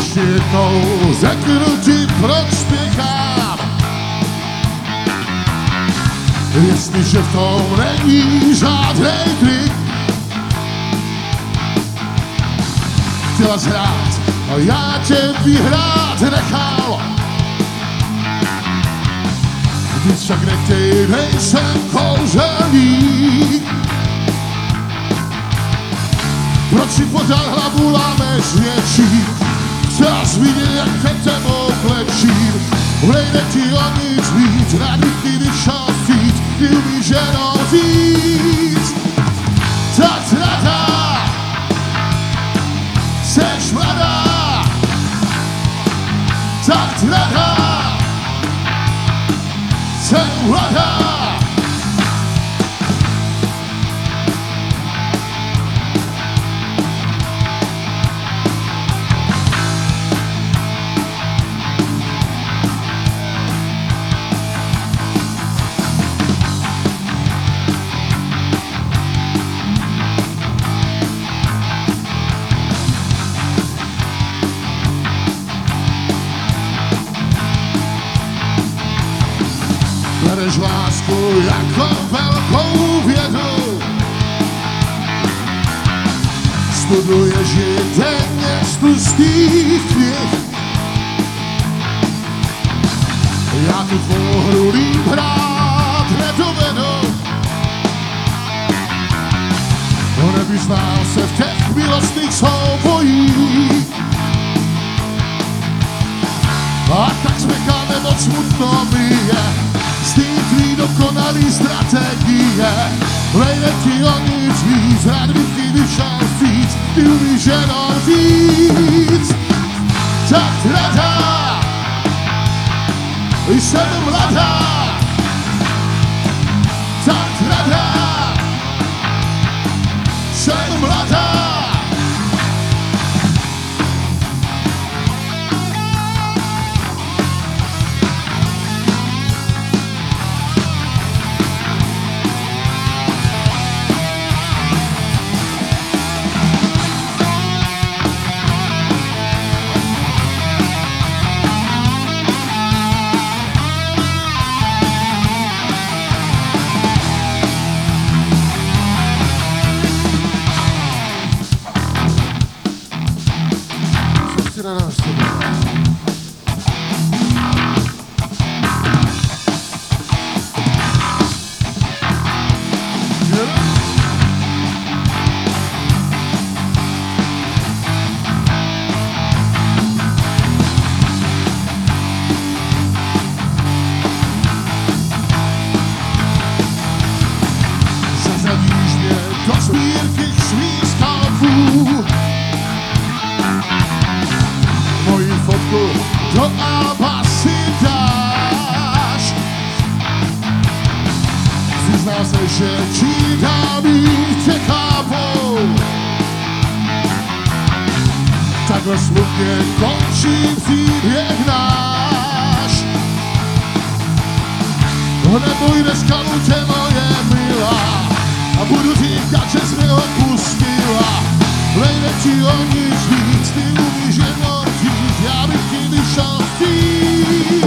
ještě jednou řeknu ti, proč spěchám. Jestliže v tom není žádnej trik, chtěla zhrát a já tě vyhrát nechal. Ty však nechtěj, nejsem kouzelník. Proč si pořád hlavu lámeš něčím? Chceš vidět, jak před tebou klečím. Nejde ti o nic víc, rád bych ti vyšel vstříc. Ty umíš jenom říct, tak mladá, seš mladá, tak mladá, jsem mladá. Bereš lásku jako velkou vědu, studuješ ji denně z tlustých knih. Já tu tvou hru líp hrát nedovedu. Nevyznal se v těch milostných soubojích. A tak smyká nemoc smutno mi je z těch tvý dokonalý strategie. Nejde ti o nic víc, rád bych ti vyšel vstříc. Ty umíš jenom říct, tak mladá, jsem mladá, tak mladá, jsem mladá. Na nás zařadíš mě do sbírky svých stavů. Moji fotku do alba si dáš. Přiznám se, že čím dál víc tě chápou. Takhle smutně končí příběh náš. Neboj, dneska tě moje milá, a budu říkat, že jsi mě opustila. Nejde ti o nic víc, ty umíš jenom říct, já bych ti vyšel vstříc.